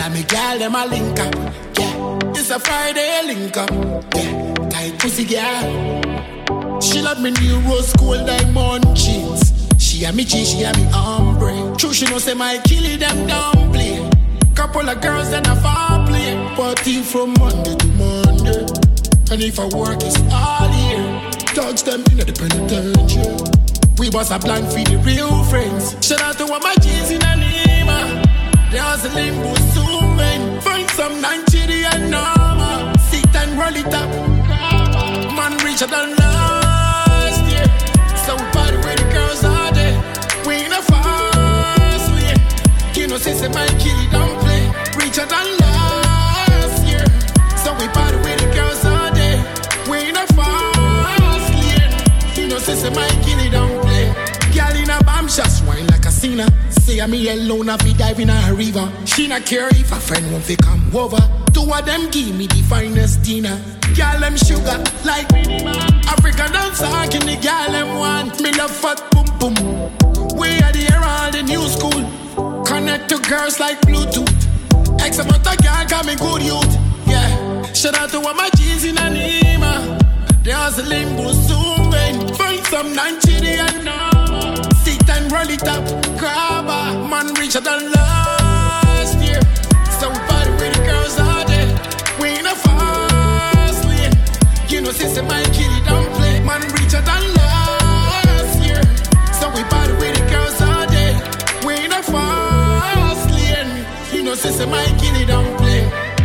of me girl, them a link up. Yeah, it's a Friday link up. Yeah, tight pussy girl. She love me new rose gold diamond jeans. She a me G, she a me ombre. True, she know say my killie them don't play. Couple of girls that I fall play. Party from Monday to Monday. And if I work, it's all year. Dogs them in the penitentiary. We bust a plan for the real friends. Shout out to all my G's in Anima. They hustling soon, man. Find some Nigerian normal. Sit and roll it up. Man richer than last year. So we party with the girls all day. We in a fast way. You know, since my kid don't play. Richer than last year. So we party with the girls all day. We in a fast lane. You know, since my kid don't play. Girl in a bomb just wine like a sinner. Say I'm me alone, I be diving a river. She not care if a friend won't fi come over. Two of them give me the finest dinner. Girl them sugar like African dancer, give the girl them one. Me love fat boom boom. We are the era of the new school. Connect to girls like Bluetooth. X amount of girl got me good youth. Yeah, shout out to all my G's in Anima. They hustling soon, man. Find some Nigerian normal. Sit and roll it up, grabber. Man richer than last year. So we party with the girls all day. We in a fast lane. You know, since my kid don't play. Man richer than last year. So we party with the girls all day. We in a fast lane. You know, since my kid don't play.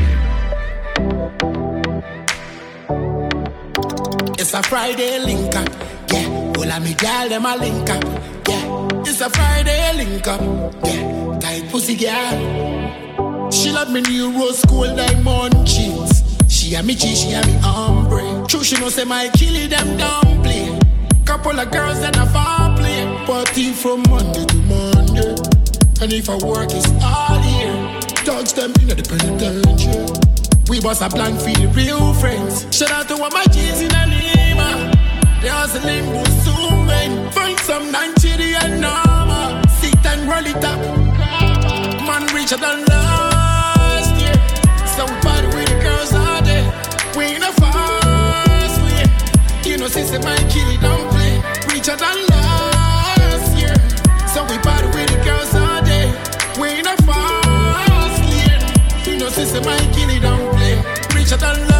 It's a Friday link up. Yeah, all of me girl, them a link up. Yeah, it's a Friday link up. Yeah, tight pussy girl. She love me new rose gold diamond jeans. She a me G, she a me ombre. True, she know say my killie them don't play. Couple of girls that I fall play. Party from Monday to Monday. And if I work, it's all year. Dogs them in the penitentiary. We bust a plan for the real friends. Shout out to all my G's in Anima. They hustling soon, man. Find some Nigerian normal. Sit and roll it up. Man richer than last year. So we party with the girls all day. We in a fast way. You know, since my kid don't play. Richer than last year. So we party with the girls all day. We in a fast lane. You know, since my kid don't play. Richer than last year.